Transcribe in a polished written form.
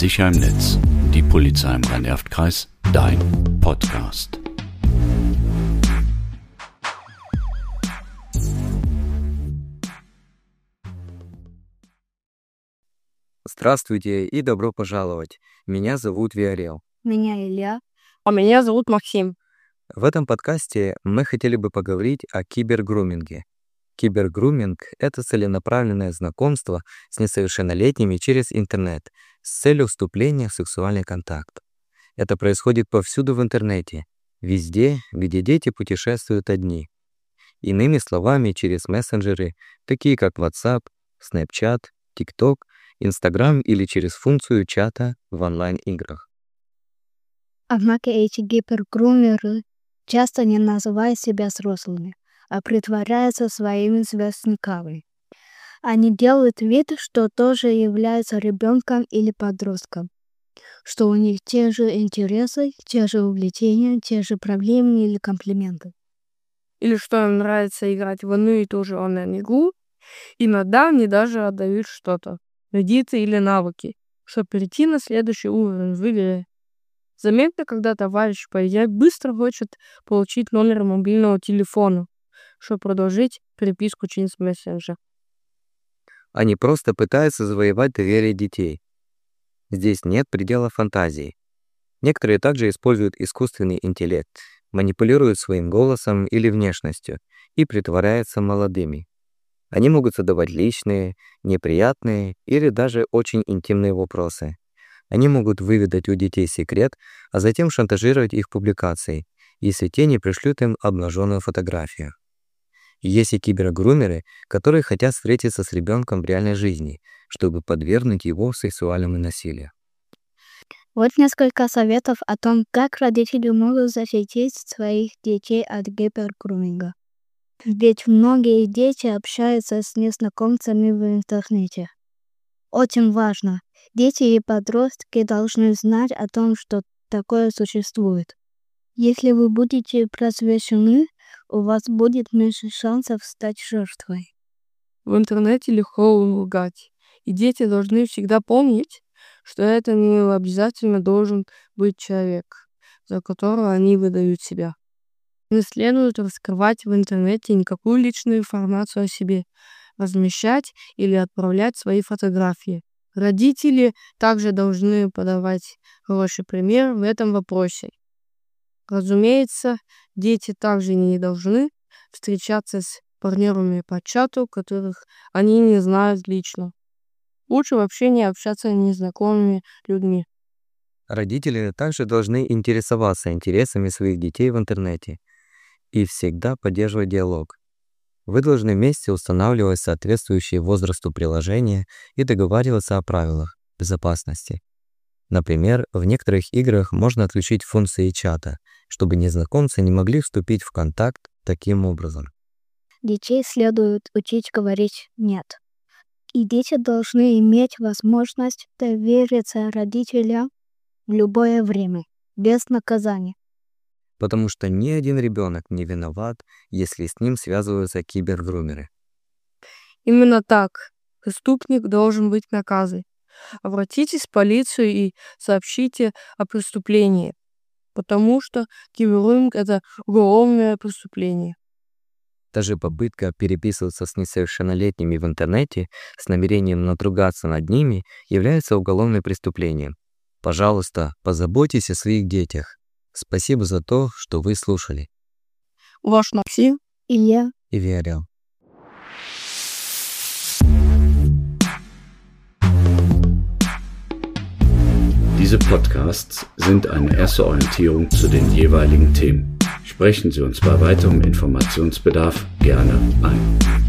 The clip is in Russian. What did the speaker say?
Sicher im Netz. Die Polizei im Rhein-Erft-Kreis. Dein Podcast. Здравствуйте и добро пожаловать. Меня зовут Виорел. Меня Илья. А меня зовут Максим. В этом подкасте мы хотели бы поговорить о кибергруминге. Кибергруминг — это целенаправленное знакомство с несовершеннолетними через интернет с целью вступления в сексуальный контакт. Это происходит повсюду в интернете, везде, где дети путешествуют одни. Иными словами, через мессенджеры, такие как WhatsApp, Snapchat, TikTok, Instagram или через функцию чата в онлайн-играх. Однако эти гипергрумеры часто не называют себя взрослыми, а притворяются своими сверстниками. Они делают вид, что тоже являются ребенком или подростком, что у них те же интересы, те же увлечения, те же проблемы или комплименты. Или что им нравится играть в одну и ту же онлайн-игру. Иногда они даже отдают что-то, кредиты или навыки, чтобы перейти на следующий уровень в игре. Заметно, когда товарищ по игре быстро хочет получить номер мобильного телефона, чтобы продолжить переписку через мессенджер. Они просто пытаются завоевать доверие детей. Здесь нет предела фантазии. Некоторые также используют искусственный интеллект, манипулируют своим голосом или внешностью и притворяются молодыми. Они могут задавать личные, неприятные или даже очень интимные вопросы. Они могут выведать у детей секрет, а затем шантажировать их публикацией, если те не пришлют им обнаженную фотографию. Есть и кибергрумеры, которые хотят встретиться с ребенком в реальной жизни, чтобы подвергнуть его сексуальному насилию. Вот несколько советов о том, как родители могут защитить своих детей от гипергруминга. Ведь многие дети общаются с незнакомцами в интернете. Очень важно, дети и подростки должны знать о том, что такое существует. Если вы будете просвещены, у вас будет меньше шансов стать жертвой. В интернете легко лгать, и дети должны всегда помнить, что это не обязательно должен быть человек, за которого они выдают себя. Не следует раскрывать в интернете никакую личную информацию о себе, размещать или отправлять свои фотографии. Родители также должны подавать хороший пример в этом вопросе. Разумеется, дети также не должны встречаться с партнерами по чату, которых они не знают лично. Лучше вообще не общаться с незнакомыми людьми. Родители также должны интересоваться интересами своих детей в интернете и всегда поддерживать диалог. Вы должны вместе устанавливать соответствующие возрасту приложения и договариваться о правилах безопасности. Например, в некоторых играх можно отключить функции чата, чтобы незнакомцы не могли вступить в контакт таким образом. Детей следует учить говорить «нет». И дети должны иметь возможность довериться родителям в любое время, без наказания. Потому что ни один ребенок не виноват, если с ним связываются кибергрумеры. Именно так. Преступник должен быть наказан. Обратитесь в полицию и сообщите о преступлении, потому что кибергруминг — это уголовное преступление. Даже попытка переписываться с несовершеннолетними в интернете с намерением надругаться над ними является уголовным преступлением. Пожалуйста, позаботьтесь о своих детях. Спасибо за то, что вы слушали. Ваш Максим, Илья и Виорел. Diese Podcasts sind eine erste Orientierung zu den jeweiligen Themen. Sprechen Sie uns bei weiterem Informationsbedarf gerne ein.